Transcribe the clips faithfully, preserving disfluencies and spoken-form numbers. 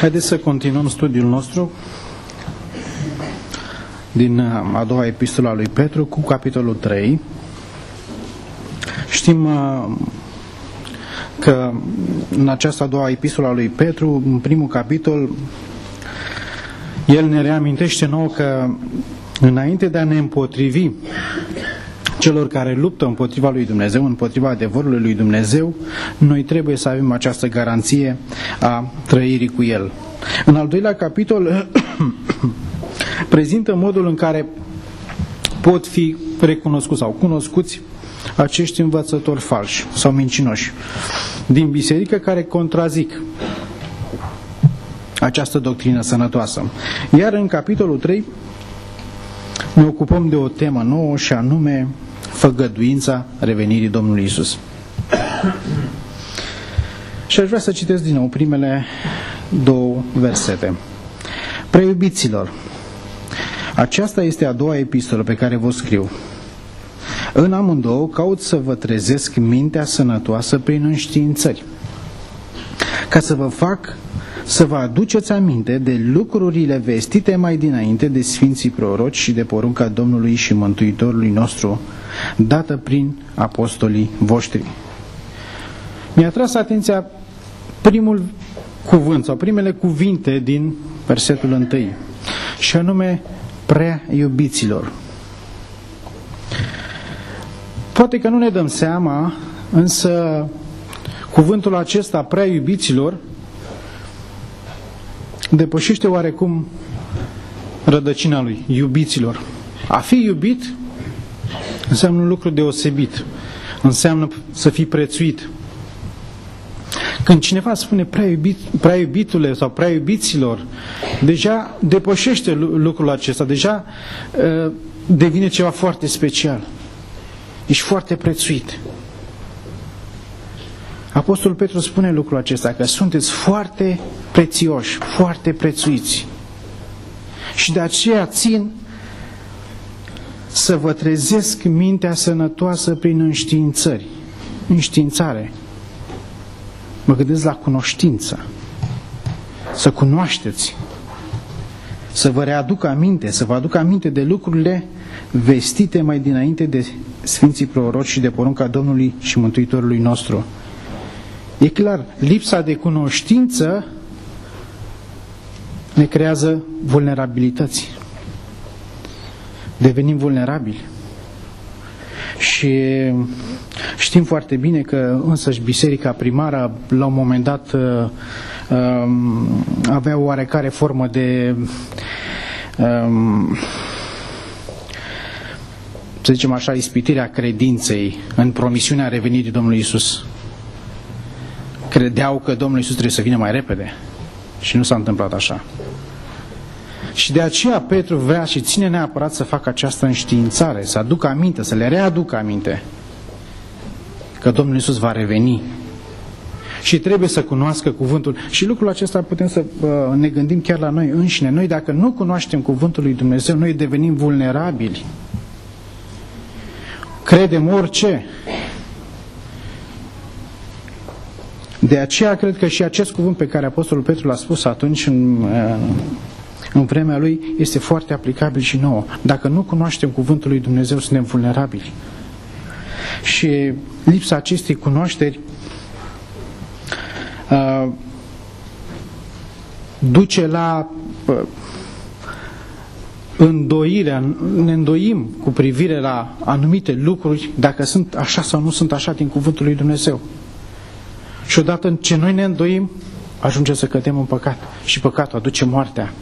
Haideți să continuăm studiul nostru din a doua epistolă a lui Petru cu capitolul trei. Știm că în această a doua epistolă a lui Petru, în primul capitol, el ne reamintește nouă că înainte de a ne împotrivi celor care luptă împotriva lui Dumnezeu, împotriva adevărului lui Dumnezeu, noi trebuie să avem această garanție a trăirii cu El. În al doilea capitol prezintă modul în care pot fi recunoscuți sau cunoscuți acești învățători falși sau mincinoși din biserică care contrazic această doctrină sănătoasă. Iar în capitolul trei ne ocupăm de o temă nouă și anume făgăduința revenirii Domnului Iisus. Și aș vrea să citesc din nou primele două versete. Preiubiților, aceasta este a doua epistolă pe care vă scriu. În amândouă caut să vă trezesc mintea sănătoasă prin înștiințări, ca să vă fac să vă aduceți aminte de lucrurile vestite mai dinainte de Sfinții Proroci și de porunca Domnului și Mântuitorului nostru, dată prin apostolii voștri. Mi-a tras atenția primul cuvânt sau primele cuvinte din versetul întâi, și anume prea iubiților. Poate că nu ne dăm seama, însă cuvântul acesta, prea iubiților, depășește oarecum rădăcina lui, iubiților. A fi iubit înseamnă un lucru deosebit, înseamnă să fii prețuit. Când cineva spune prea, iubit, prea iubitule sau prea iubiților, deja depășește lucrul acesta, deja uh, devine ceva foarte special. Ești foarte prețuit. Apostolul Petru spune lucrul acesta, că sunteți foarte prețioși, foarte prețuiți. Și de aceea țin să vă trezesc mintea sănătoasă prin înștiințări. Înștiințare. Mă gândesc la cunoștință. Să cunoașteți. Să vă readuc aminte, să vă aduc aminte de lucrurile vestite mai dinainte de Sfinții Proroci și de porunca Domnului și Mântuitorului nostru. E clar, lipsa de cunoștință ne creează vulnerabilități. Devenim vulnerabili. Și știm foarte bine că însăși biserica primară la un moment dat avea o oarecare formă de să zicem așa, ispitirea credinței în promisiunea revenirii Domnului Iisus. Credeau că Domnul Iisus trebuie să vină mai repede și nu s-a întâmplat așa. Și de aceea Petru vrea și ține neapărat să facă această înștiințare, să aducă aminte, să le readucă aminte că Domnul Iisus va reveni. Și trebuie să cunoască cuvântul. Și lucrul acesta putem să uh, ne gândim chiar la noi înșine. Noi dacă nu cunoaștem cuvântul lui Dumnezeu, noi devenim vulnerabili. Credem orice. De aceea cred că și acest cuvânt pe care Apostolul Petru l-a spus atunci în, în vremea lui este foarte aplicabil și nouă. Dacă nu cunoaștem cuvântul lui Dumnezeu, suntem vulnerabili. Și lipsa acestei cunoașteri uh, duce la uh, îndoirea, ne îndoim cu privire la anumite lucruri, dacă sunt așa sau nu sunt așa din cuvântul lui Dumnezeu. Și odată ce noi ne îndoim, ajungem să cădem în păcat. Și păcatul aduce moartea.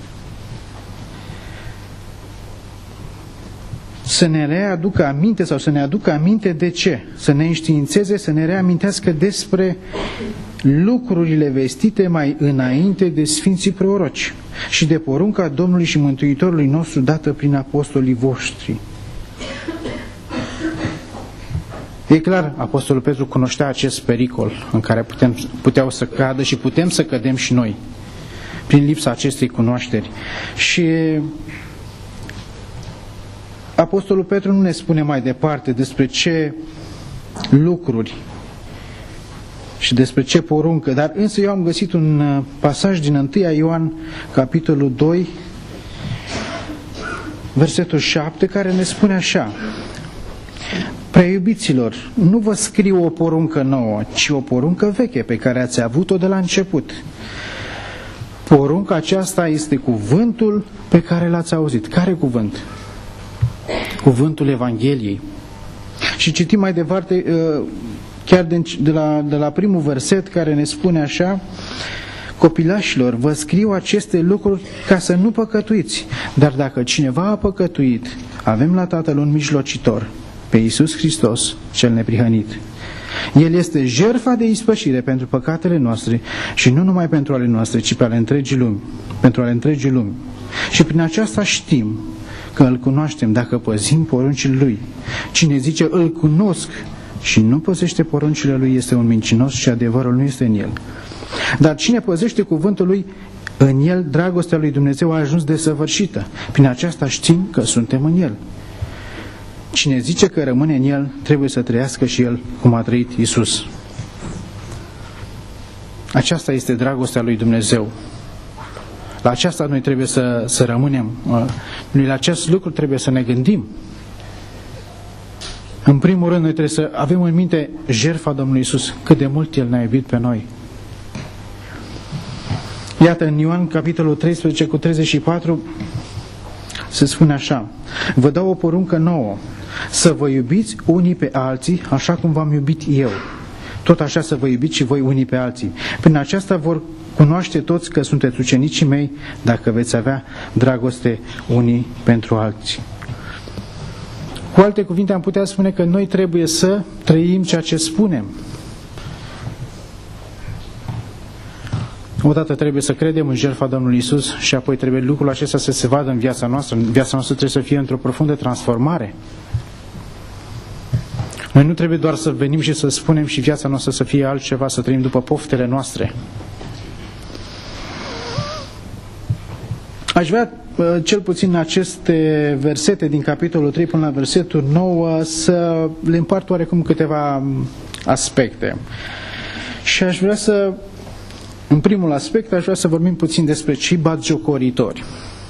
Să ne readucă aminte sau să ne aducă aminte de ce? Să ne înștiințeze, să ne reamintească despre lucrurile vestite mai înainte de Sfinții Proroci și de porunca Domnului și Mântuitorului nostru dată prin apostolii voștri. E clar, Apostolul Petru cunoștea acest pericol în care putem, puteau să cadă și putem să cădem și noi prin lipsa acestei cunoașteri. Și Apostolul Petru nu ne spune mai departe despre ce lucruri și despre ce poruncă, dar însă eu am găsit un pasaj din întâi Ioan, capitolul doi, versetul șapte, care ne spune așa: Preiubiților, nu vă scriu o poruncă nouă, ci o poruncă veche pe care ați avut-o de la început. Porunca aceasta este cuvântul pe care l-ați auzit. Care cuvânt? Cuvântul Evangheliei. Și citim mai departe, chiar de la, de la primul verset, care ne spune așa: Copilașilor, vă scriu aceste lucruri ca să nu păcătuiți, dar dacă cineva a păcătuit, avem la Tatăl un mijlocitor, pe Iisus Hristos, cel neprihănit. El este jertfa de ispășire pentru păcatele noastre și nu numai pentru ale noastre, ci pe ale întregii lumi, pentru ale întregii lumi. Și prin aceasta știm că îl cunoaștem dacă păzim poruncile lui. Cine zice îl cunosc și nu păzește poruncile lui este un mincinos și adevărul nu este în el. Dar cine păzește cuvântul lui, în el dragostea lui Dumnezeu a ajuns desăvârșită. Prin aceasta știm că suntem în el. Cine zice că rămâne în el, trebuie să trăiască și el cum a trăit Iisus. Aceasta este dragostea lui Dumnezeu. La aceasta noi trebuie să, să rămânem. Noi la acest lucru trebuie să ne gândim. În primul rând, noi trebuie să avem în minte jertfa Domnului Iisus, cât de mult El ne-a iubit pe noi. Iată, în Ioan, capitolul treisprezece, cu treizeci și patru, se spune așa: Vă dau o poruncă nouă, să vă iubiți unii pe alții, așa cum v-am iubit eu. Tot așa să vă iubiți și voi unii pe alții. Prin aceasta vor cunoaște toți că sunteți ucenicii mei, dacă veți avea dragoste unii pentru alții. Cu alte cuvinte, am putea spune că noi trebuie să trăim ceea ce spunem. Odată trebuie să credem în jertfa Domnului Iisus și apoi trebuie lucrul acesta să se vadă în viața noastră. Viața noastră trebuie să fie într-o profundă transformare. Noi nu trebuie doar să venim și să spunem și viața noastră să fie altceva, să trăim după poftele noastre. Aș vrea, cel puțin în aceste versete din capitolul trei până la versetul nouă, să le împart oarecum câteva aspecte. Și aș vrea să, în primul aspect, aș vrea să vorbim puțin despre cei batjocoritori.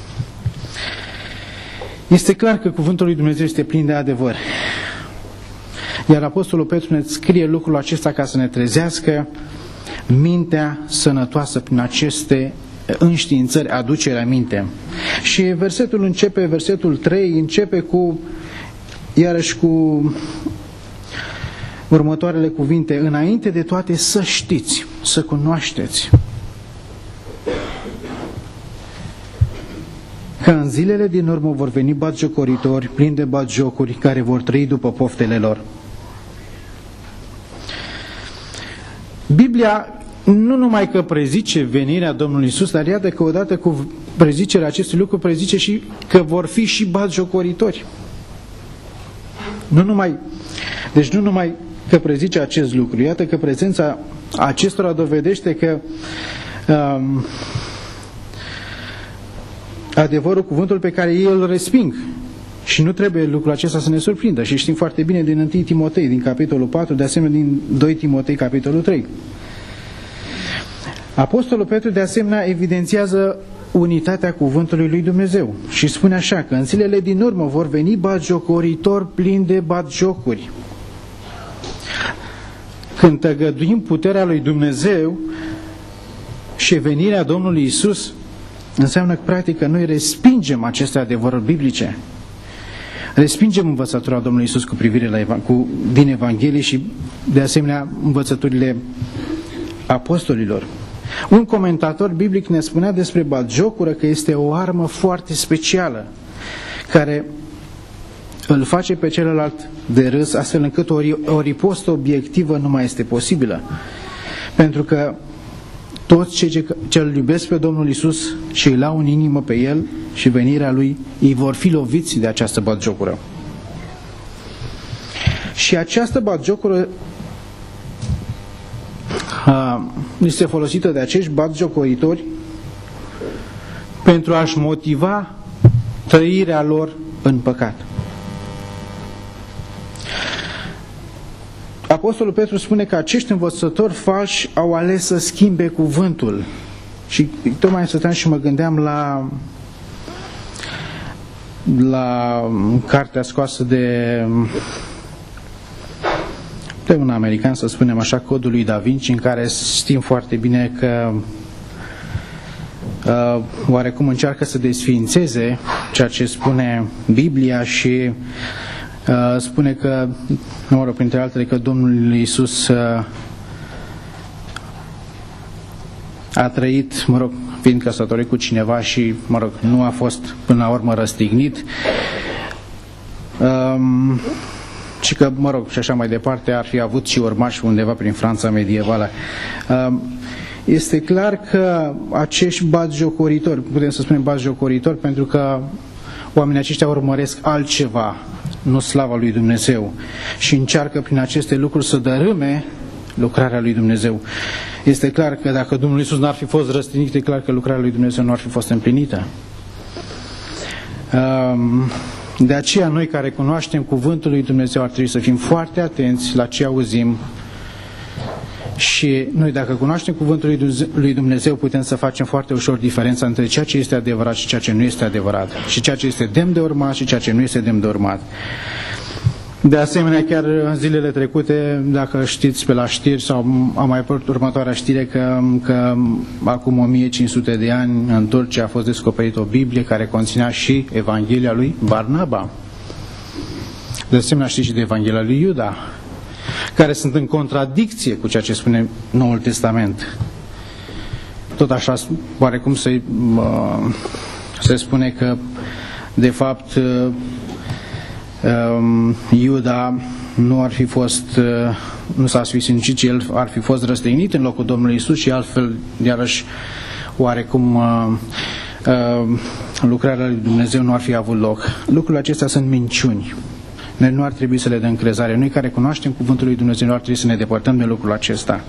Este clar că cuvântul lui Dumnezeu este plin de adevăr. Iar Apostolul Petru ne scrie lucrul acesta ca să ne trezească mintea sănătoasă prin aceste înștiințări, aducerea minte. Și versetul începe, versetul trei, începe cu, iarăși cu următoarele cuvinte: înainte de toate să știți, să cunoașteți că în zilele din urmă vor veni batjocoritori, plini de batjocuri, care vor trăi după poftele lor. Biblia nu numai că prezice venirea Domnului Iisus, dar iată că odată cu prezicerea acestui lucru prezice și că vor fi și batjocoritori. Nu numai, deci nu numai că prezice acest lucru, iată că prezența acestora dovedește că um, adevărul, cuvântul pe care ei îl resping. Și nu trebuie lucrul acesta să ne surprindă. Și știm foarte bine din întâi Timotei, din capitolul patru, de asemenea din doi Timotei, capitolul trei. Apostolul Petru, de asemenea, evidențiază unitatea cuvântului lui Dumnezeu și spune așa, că în zilele din urmă vor veni batjocoritori plini de batjocuri. Când tăgăduim puterea lui Dumnezeu și venirea Domnului Iisus, înseamnă că, practic, că noi respingem aceste adevăruri biblice. Respingem învățătura Domnului Iisus cu privire la cu, din Evanghelie și, de asemenea, învățăturile apostolilor. Un comentator biblic ne spunea despre batjocură că este o armă foarte specială, care îl face pe celălalt de râs, astfel încât o, o ripostă obiectivă nu mai este posibilă. Pentru că toți cei ce, ce îl iubesc pe Domnul Iisus și îl au în inimă pe El și venirea Lui, ei vor fi loviți de această batjocură. Și această batjocură este folosită de acești batjocoritori pentru a-și motiva trăirea lor în păcat. Apostolul Petru spune că acești învățători falși au ales să schimbe cuvântul. Și tocmai stăteam și mă gândeam la la cartea scoasă de de un american, să spunem așa, Codul lui Da Vinci, în care știm foarte bine că uh, oarecum încearcă să desființeze ceea ce spune Biblia și uh, spune că, mă rog, printre altele, că Domnul Iisus uh, a trăit, mă rog, fiind căsătorit cu cineva și, mă rog, nu a fost până la urmă răstignit. Um, și că, mă rog, și așa mai departe, ar fi avut și urmași undeva prin Franța medievală. Um, este clar că acești batjocoritori, putem să spunem batjocoritori, pentru că oamenii aceștia urmăresc altceva, nu slava lui Dumnezeu, și încearcă prin aceste lucruri să dărâme lucrarea lui Dumnezeu. Este clar că dacă Domnul Iisus n-ar fi fost răstignit, e clar că lucrarea lui Dumnezeu nu ar fi fost împlinită. De aceea noi care cunoaștem cuvântul lui Dumnezeu ar trebui să fim foarte atenți la ce auzim și noi dacă cunoaștem cuvântul lui Dumnezeu putem să facem foarte ușor diferența între ceea ce este adevărat și ceea ce nu este adevărat și ceea ce este demn de urmat și ceea ce nu este demn de urmat. De asemenea, chiar în zilele trecute, dacă știți pe la știri sau a mai apărut următoarea știre că, că acum o mie cinci sute de ani în Turcia a fost descoperită o Biblie care conținea și Evanghelia lui Barnaba. De asemenea, știți și de Evanghelia lui Iuda, care sunt în contradicție cu ceea ce spune Noul Testament. Tot așa, oarecum se, se spune că, de fapt, Iuda nu ar fi fost, nu s-a sfințit, ci el ar fi fost răstignit în locul Domnului Iisus și altfel, iarăși, oarecum lucrarea lui Dumnezeu nu ar fi avut loc. Lucrurile acestea sunt minciuni. Noi nu ar trebui să le dăm crezare. Noi care cunoaștem cuvântul lui Dumnezeu nu ar trebui să ne depărtăm de lucrul acesta.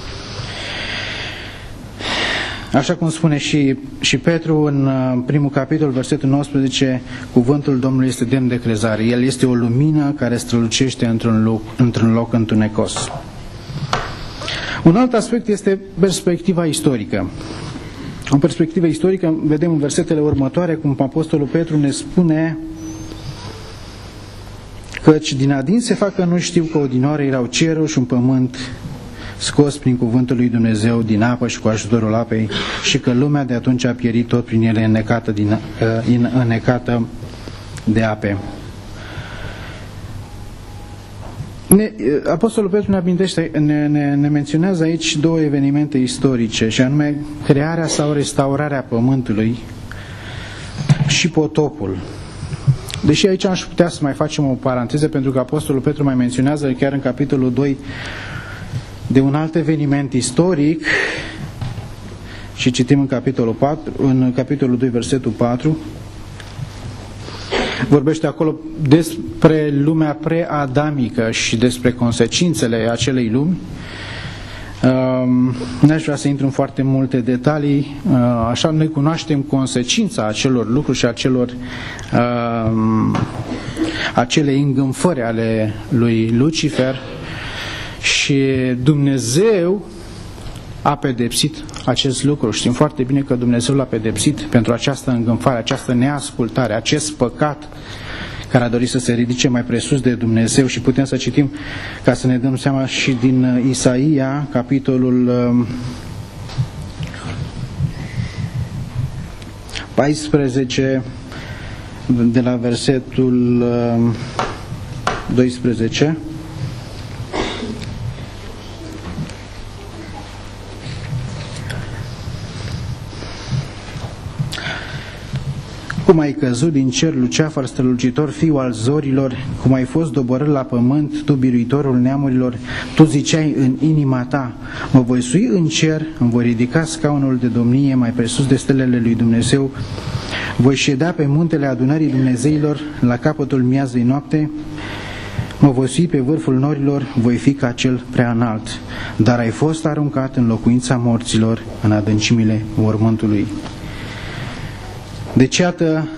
Așa cum spune și, și Petru în primul capitol, versetul nouăsprezece, cuvântul Domnului este demn de crezare. El este o lumină care strălucește într-un loc, într-un loc întunecos. Un alt aspect este perspectiva istorică. În perspectivă istorică vedem în versetele următoare cum Apostolul Petru ne spune căci din adins se fac că nu știu că odinoare erau cerul și un pământ scos prin cuvântul lui Dumnezeu din apă și cu ajutorul apei și că lumea de atunci a pierit tot prin ele înnecată, din, înnecată de ape. Ne, Apostolul Petru ne amintește, ne, ne, ne menționează aici două evenimente istorice, și anume crearea sau restaurarea pământului și potopul. Deși aici aș putea să mai facem o paranteză, pentru că Apostolul Petru mai menționează chiar în capitolul doi de un alt eveniment istoric și citim în capitolul patru, în capitolul doi, versetul patru, vorbește acolo despre lumea preadamică și despre consecințele acelei lumi. N-aș vrea să intru în foarte multe detalii, așa noi cunoaștem consecința acelor lucruri și acelor acele îngânfări ale lui Lucifer și Dumnezeu a pedepsit acest lucru. Știm foarte bine că Dumnezeu l-a pedepsit pentru această îngânfare, această neascultare, acest păcat care a dorit să se ridice mai presus de Dumnezeu. Și putem să citim, ca să ne dăm seama, și din Isaia, capitolul paisprezece, de la versetul doisprezece. Cum ai căzut din cer, Luceafăr strălucitor, fiul al zorilor, cum ai fost doborât la pământ, tu biruitorul neamurilor, tu ziceai în inima ta, mă voi sui în cer, îmi voi ridica scaunul de domnie mai presus de stelele lui Dumnezeu, voi ședea pe muntele adunării Dumnezeilor, la capătul miazei noapte, mă voi sui pe vârful norilor, voi fi ca cel prea înalt, dar ai fost aruncat în locuința morților, în adâncimile mormântului. Deci, iată,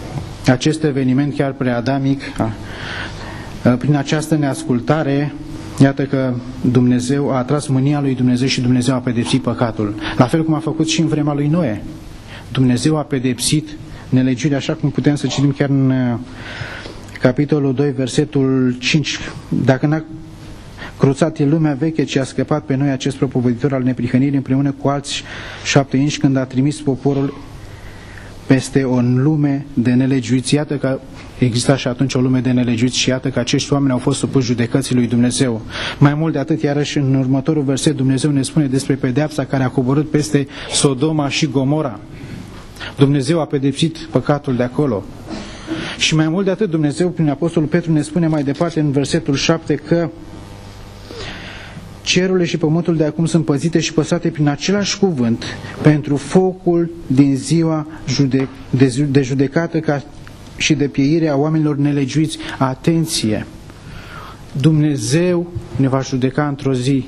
acest eveniment chiar preadamic, prin această neascultare, Iată că Dumnezeu a atras mânia lui Dumnezeu și Dumnezeu a pedepsit păcatul. La fel cum a făcut și în vremea lui Noe. Dumnezeu a pedepsit nelegiurile, așa cum putem să citim chiar în capitolul doi, versetul cinci. Dacă n-a cruțat el lumea veche, ce a scăpat pe noi acest propovăditor al neprihănirii împreună cu alți șapte inși, când a trimis poporul peste o lume de nelegiuiți. Iată că exista și atunci o lume de nelegiuiți și iată că acești oameni au fost supuși judecății lui Dumnezeu. Mai mult de atât, iarăși în următorul verset Dumnezeu ne spune despre pedeapsa care a coborât peste Sodoma și Gomora. Dumnezeu a pedepsit păcatul de acolo. Și mai mult de atât, Dumnezeu prin Apostolul Petru ne spune mai departe în versetul șapte că cerurile și pământul de acum sunt păzite și păstrate prin același cuvânt pentru focul din ziua jude- de, de judecată ca și de pieire a oamenilor nelegiuiți. Atenție! Dumnezeu ne va judeca într-o zi.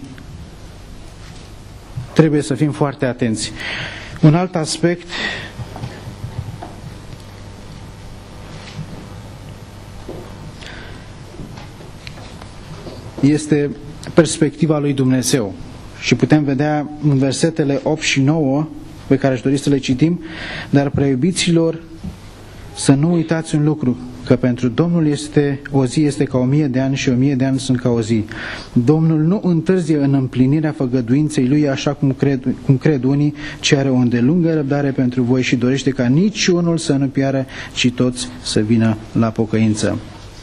Trebuie să fim foarte atenți. Un alt aspect este perspectiva lui Dumnezeu. Și putem vedea în versetele opt și nouă, pe care aș dori să le citim, dar preiubiților, să nu uitați un lucru, că pentru Domnul este, o zi este ca o mie de ani și o mie de ani sunt ca o zi. Domnul nu întârzie în împlinirea făgăduinței Lui, așa cum cred, cum cred unii, ci are o îndelungă răbdare pentru voi și dorește ca niciunul să nu piară, ci toți să vină la pocăință.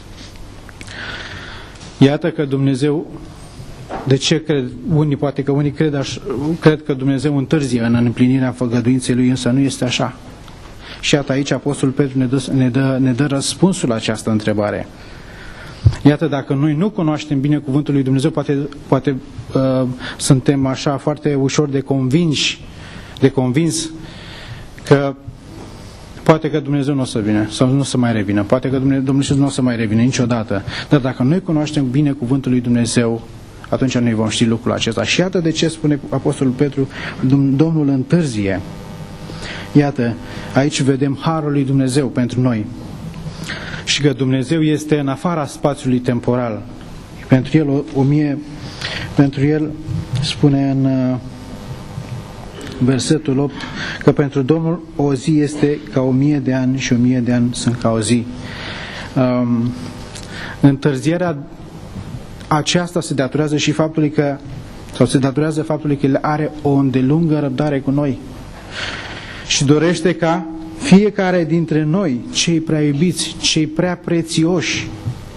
Iată că Dumnezeu, de ce cred unii, poate că unii cred, aș, cred că Dumnezeu întârzie în împlinirea făgăduinței Lui, însă nu este așa. Și iată aici Apostolul Petru ne dă, ne, dă, ne dă răspunsul la această întrebare. Iată, dacă noi nu cunoaștem bine cuvântul lui Dumnezeu, poate, poate uh, suntem așa foarte ușor de convinși, de convins că poate că Dumnezeu nu o să vină sau nu o să mai revină, poate că Dumnezeu nu o să mai revină niciodată. Dar dacă noi cunoaștem bine cuvântul lui Dumnezeu, atunci noi vom ști lucrul acesta. Și iată de ce spune Apostolul Petru, Domnul întârzie. Iată, aici vedem harul lui Dumnezeu pentru noi. Și că Dumnezeu este în afara spațiului temporal. Pentru el, o, o mie, pentru el spune în uh, versetul opt că pentru Domnul o zi este ca o mie de ani și o mie de ani sunt ca o zi. Um, întârzierea aceasta se datorează și faptului că, sau se datorează faptului că el are o îndelungă răbdare cu noi. Și dorește ca fiecare dintre noi, cei prea iubiți, cei prea prețioși,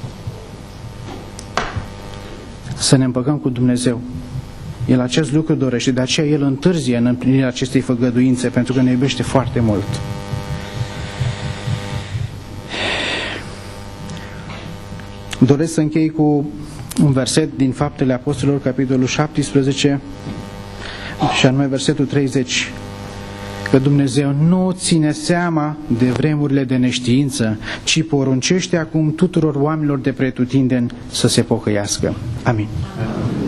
să ne împăcăm cu Dumnezeu. El acest lucru dorește, de aceea El întârzie în împlinirea acestei făgăduințe, pentru că ne iubește foarte mult. Doresc să închei cu un verset din Faptele Apostolilor, capitolul șaptesprezece, și anume versetul treizeci. Că Dumnezeu nu ține seama de vremurile de neștiință, ci poruncește acum tuturor oamenilor de pretutindeni să se pocăiască. Amin.